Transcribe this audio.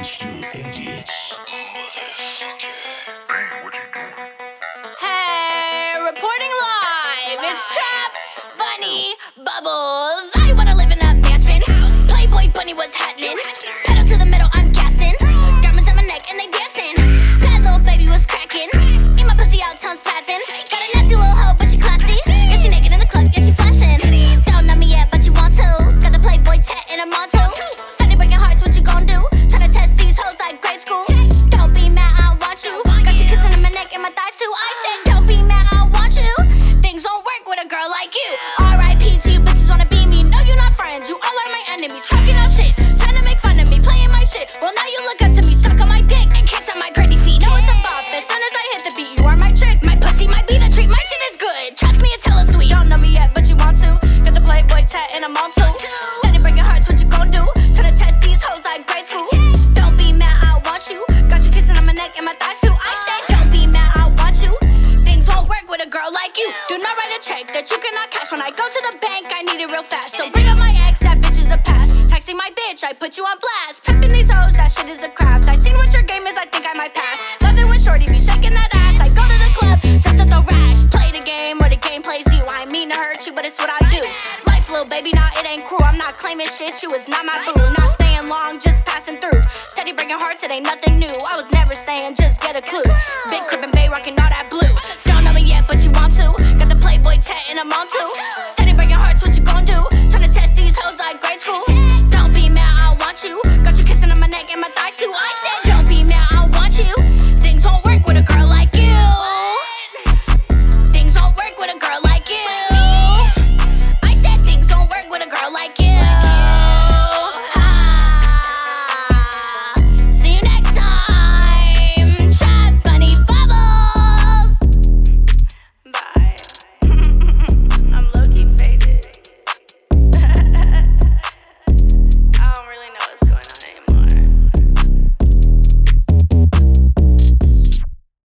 Monster idiots. Hey, reporting live. It's Trap Bunny Bubbles. I wanna live in a mansion. Playboy Bunny was happening. Pedal to the metal, I'm gassing. Diamonds on my neck and they dancing. Bad little baby was cracking. Eat my pussy out, tongue spazzing. Got a nasty little hoe, but she classy. Yeah, she naked in the club, yeah, she flashing. Don't know me yet, but you want to. Got the Playboy tat and I'm on to. Steady breaking hearts, what you gon' do? Tryna test these hoes like grade school. Don't be mad, I want you. Got you kissing in my neck and my thighs too. I said, don't be mad, I want you. Things don't work with a girl like you. R.I.P. to you bitches wanna be me. No, you not friends, you all are my enemies. Talking out shit, trying to make fun of me, playing my shit. Well, now you look up to me, suck on my dick and kiss on my pretty feet. Know it's a bop, as soon as I hit the beat, you are my trick. My pussy might be the treat, my shit is good. Trust me, it's hella sweet. Don't know me yet, but you want to. Got the Playboy tat and I'm on to. Steady breaking hearts, what you gon' do? Tryna test these hoes like grade school. Don't be mad, I want you. Got you kissing on my neck and my thighs too. I said, don't be mad, I want you. Things won't work with a girl like you. Do not write a check that you cannot cash. When I go to the bank, I need it real fast. Don't bring up my ex, that bitch is the past. Texting my bitch, I put you on blast. Pimping these hoes, that shit is a craft. I seen what your game is, I think I might pass. Love it when shorty be shaking that ass. I go to the club just to throw racks. Play the game or the game plays you. I mean to hurt you, but it's what I do. Life, little baby, nah, it ain't cruel. I'm not claiming shit, you is not my boo. Not staying long, just passing through. Steady breaking hearts, it ain't nothing new. I was never staying, just get a clue. Big crib and bay rocking all that blue. Don't know me yet, but you want to. Got the Playboy tat and I'm on to. Steady breaking hearts, what you gon' do? Tryna test these hoes